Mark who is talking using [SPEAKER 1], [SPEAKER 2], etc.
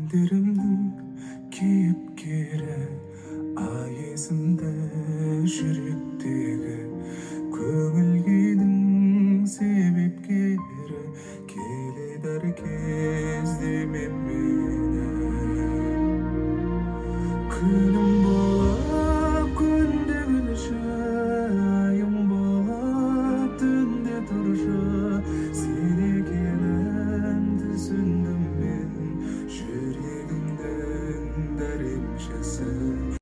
[SPEAKER 1] Günlerimdin кейіпкері ай есімді жүректегі көңіл күйдің себепкері келеді әр кезде мен